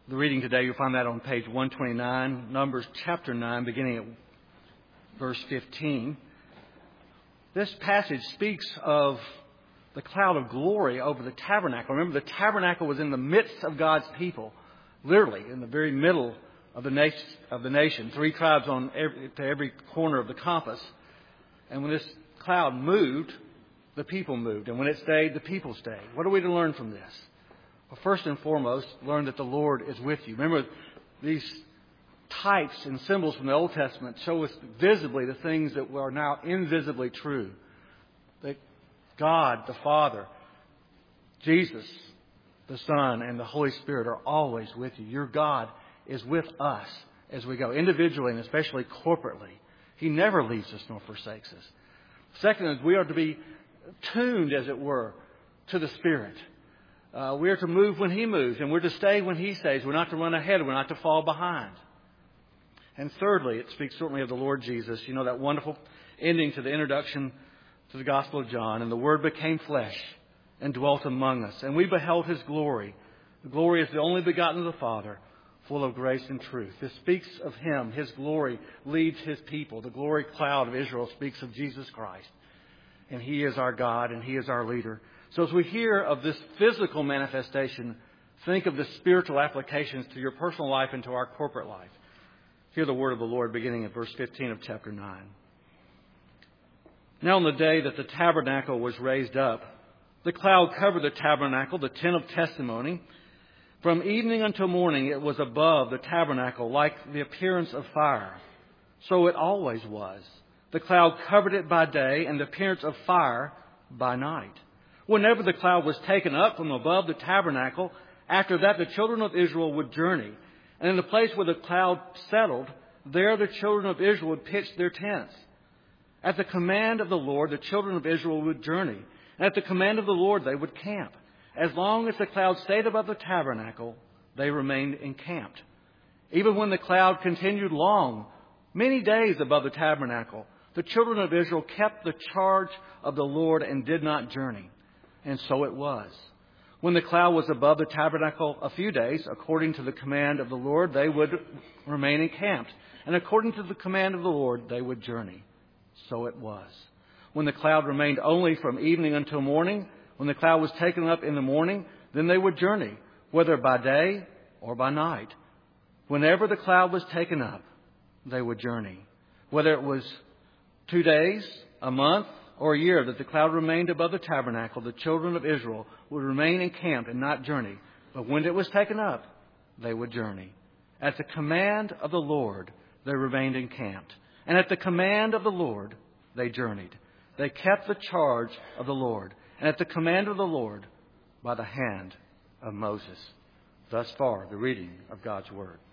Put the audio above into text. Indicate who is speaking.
Speaker 1: The reading today, you'll find that on page 129, Numbers chapter 9, beginning at verse 15. This passage speaks of the cloud of glory over the tabernacle. Remember, the tabernacle was in the midst of God's people, literally in the very middle of the nation. 3 tribes to every corner of the compass. And when this cloud moved, the people moved. And when it stayed, the people stayed. What are we to learn from this? Well, first and foremost, learn that the Lord is with you. Remember, these types and symbols from the Old Testament show us visibly the things that are now invisibly true. That God, the Father, Jesus, the Son, and the Holy Spirit are always with you. Your God is with us as we go, individually and especially corporately. He never leaves us nor forsakes us. Second is we are to be tuned, as it were, to the Spirit. We are to move when He moves, and we're to stay when He stays. We're not to run ahead. We're not to fall behind. And thirdly, it speaks certainly of the Lord Jesus. You know, that wonderful ending to the introduction to the Gospel of John. And the Word became flesh and dwelt among us. And we beheld His glory. The glory is the only begotten of the Father, full of grace and truth. This speaks of Him. His glory leads His people. The glory cloud of Israel speaks of Jesus Christ. And He is our God and He is our leader. So as we hear of this physical manifestation, think of the spiritual applications to your personal life and to our corporate life. Hear the word of the Lord beginning at verse 15 of chapter 9. Now on the day that the tabernacle was raised up, the cloud covered the tabernacle, the tent of testimony. From evening until morning it was above the tabernacle like the appearance of fire. So it always was. The cloud covered it by day and the appearance of fire by night. Whenever the cloud was taken up from above the tabernacle, after that the children of Israel would journey. And in the place where the cloud settled, there the children of Israel would pitch their tents. At the command of the Lord, the children of Israel would journey. And at the command of the Lord, they would camp. As long as the cloud stayed above the tabernacle, they remained encamped. Even when the cloud continued long, many days above the tabernacle, the children of Israel kept the charge of the Lord and did not journey. And so it was. When the cloud was above the tabernacle a few days, according to the command of the Lord, they would remain encamped. And according to the command of the Lord, they would journey. So it was. When the cloud remained only from evening until morning, when the cloud was taken up in the morning, then they would journey, whether by day or by night. Whenever the cloud was taken up, they would journey. Whether it was 2 days, a month, or a year that the cloud remained above the tabernacle, the children of Israel would remain encamped and not journey. But when it was taken up, they would journey. At the command of the Lord, they remained encamped. And at the command of the Lord, they journeyed. They kept the charge of the Lord. And at the command of the Lord, by the hand of Moses. Thus far, the reading of God's Word.